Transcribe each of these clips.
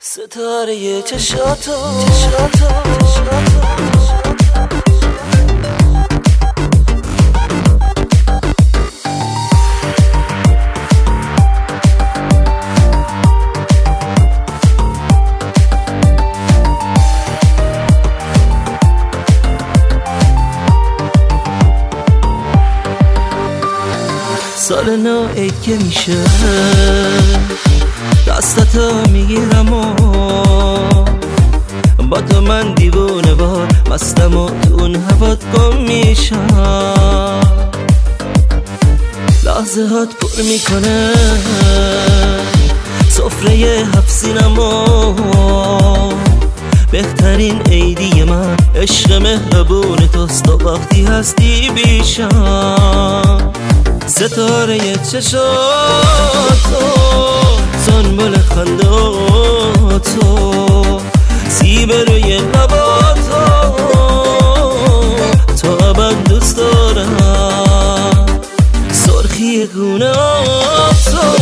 ستاره چشاتو سال نو عید که میشه دستتو میگیرم و با تو من دیوونه وار مستم و تو اون هوات گم میشم. لحظه هات پر میکنه سفره هفت سینم و بهترین عیدی من عشق مهربون توست و وقتی هستی بیشم. ستاره چشاتو سنبل خنداتو سیب روی لباتو تا ابد دوست دارم. سرخی گونهاتو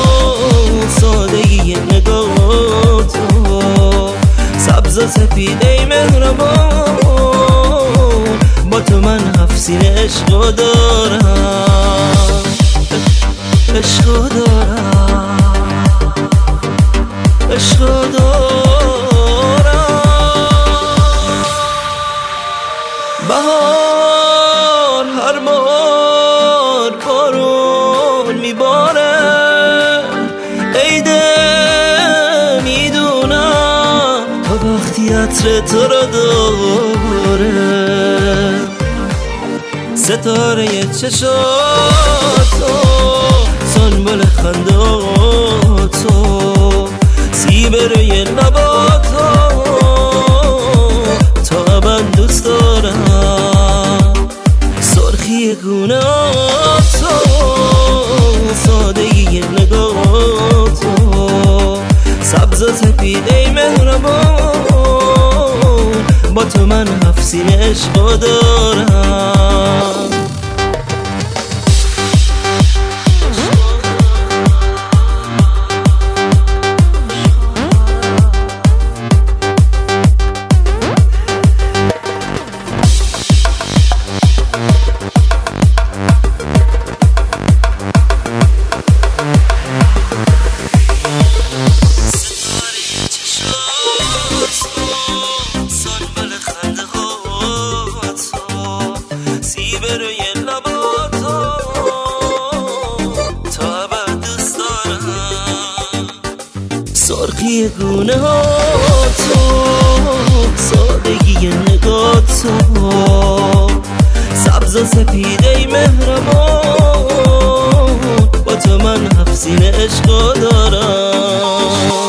سادگی نگاهاتو سبز و سپیده مهربان با تو من هفت سینه عشقو دارم عشقو دارم عشقو دارم. بهار هر بار بارون میباره عیده میدونم تا وقتی عطر تو رو داره. ستاره چشاتو سنبل خنداتو سیب روی لباتو تا ابد دوست دارم. سرخی گونهاتو سادگی نگاهاتو سبز و سپیده مهربان با تو من هفت سینه عشقو دارم. سرخی گونه ها تو سادگی نگاتو سبز و سپیده مهربان با تو من هفت سینه عشقو دارم.